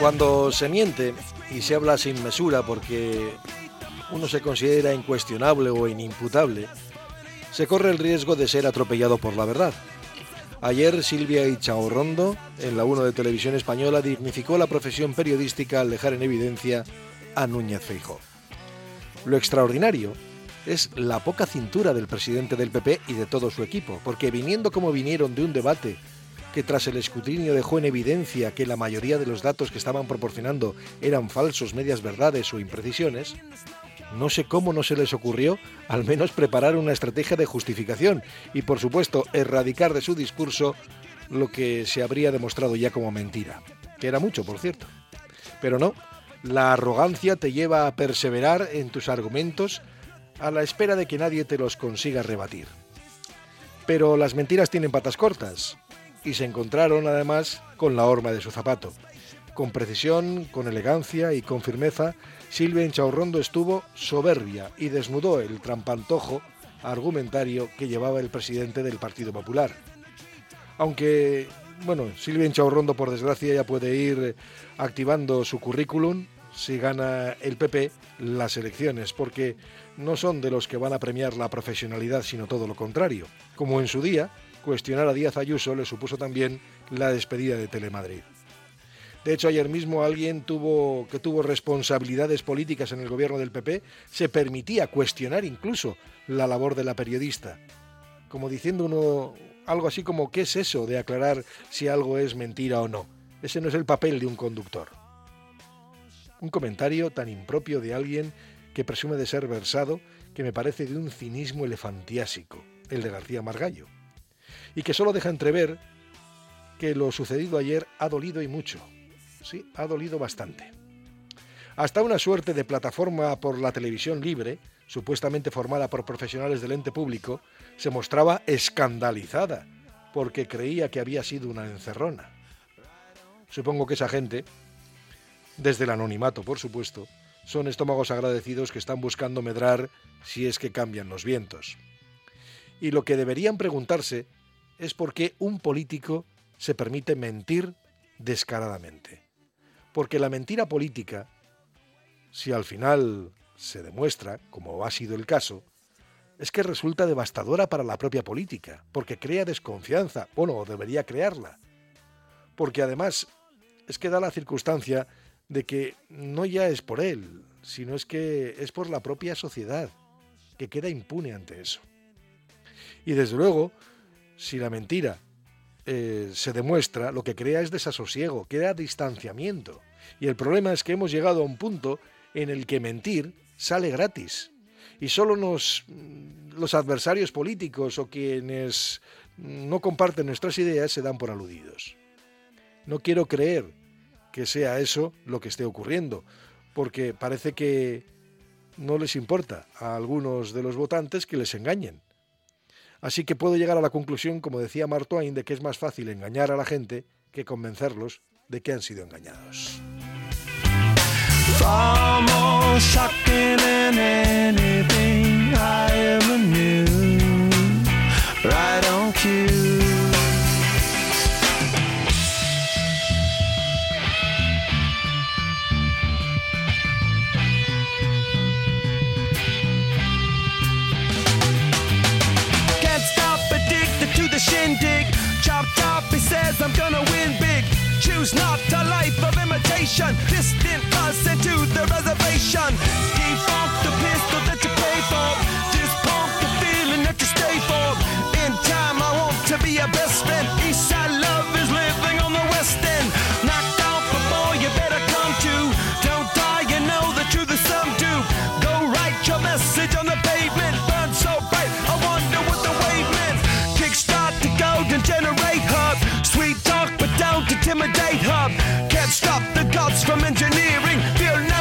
Cuando se miente y se habla sin mesura porque uno se considera incuestionable o inimputable, se corre el riesgo de ser atropellado por la verdad. Ayer Silvia Ichaurrondo, en la 1 de Televisión Española, dignificó la profesión periodística al dejar en evidencia a Núñez Feijóo. Lo extraordinario es la poca cintura del presidente del PP y de todo su equipo, porque viniendo como vinieron de un debate que tras el escrutinio dejó en evidencia que la mayoría de los datos que estaban proporcionando eran falsos, medias verdades o imprecisiones, no sé cómo no se les ocurrió al menos preparar una estrategia de justificación y, por supuesto, erradicar de su discurso lo que se habría demostrado ya como mentira, que era mucho, por cierto. Pero no, la arrogancia te lleva a perseverar en tus argumentos a la espera de que nadie te los consiga rebatir. Pero las mentiras tienen patas cortas y se encontraron, además, con la horma de su zapato. Con precisión, con elegancia y con firmeza, Silvia Ichaurrondo estuvo soberbia y desnudó el trampantojo argumentario que llevaba el presidente del Partido Popular. Aunque, Silvia Ichaurrondo, por desgracia, ya puede ir activando su currículum si gana el PP las elecciones, porque no son de los que van a premiar la profesionalidad, sino todo lo contrario. Como en su día, cuestionar a Díaz Ayuso le supuso también la despedida de Telemadrid. De hecho, ayer mismo alguien que tuvo responsabilidades políticas en el gobierno del PP se permitía cuestionar incluso la labor de la periodista, como diciendo uno algo así como ¿qué es eso de aclarar si algo es mentira o no? Ese no es el papel de un conductor. Un comentario tan impropio de alguien que presume de ser versado que me parece de un cinismo elefantiásico, el de García Margallo, y que solo deja entrever que lo sucedido ayer ha dolido y mucho. Sí, ha dolido bastante. Hasta una suerte de plataforma por la televisión libre, supuestamente formada por profesionales del ente público, se mostraba escandalizada porque creía que había sido una encerrona. Supongo que esa gente, desde el anonimato por supuesto, son estómagos agradecidos que están buscando medrar si es que cambian los vientos. Y lo que deberían preguntarse es por qué un político se permite mentir descaradamente. Porque la mentira política, si al final se demuestra, como ha sido el caso, es que resulta devastadora para la propia política, porque crea desconfianza, o debería crearla. Porque además es que da la circunstancia de que no ya es por él, sino es que es por la propia sociedad, que queda impune ante eso. Y desde luego, si la mentira se demuestra, lo que crea es desasosiego, crea distanciamiento. Y el problema es que hemos llegado a un punto en el que mentir sale gratis. Y solo los adversarios políticos o quienes no comparten nuestras ideas se dan por aludidos. No quiero creer que sea eso lo que esté ocurriendo, porque parece que no les importa a algunos de los votantes que les engañen. Así que puedo llegar a la conclusión, como decía Mark Twain, de que es más fácil engañar a la gente que convencerlos de que han sido engañados. Far more shocking than anything I ever knew. Right on cue. Shindig, chop chop, he says I'm gonna win big. Choose not a life of imitation. Distant us into the reservation. Defunct the pistol that you pay for. Just pump the feeling that you stay for. In time I want to be your best friend. Eastside love is living on the west end. Knocked out before you better come to. Don't die, you know the truth is some do. Go write your message on the pavement. Burn so bright, I wonder what the wave meant. Kickstart the golden generate hub. Sweet talk but don't intimidate hub. Can't stop the gods from engineering. Feel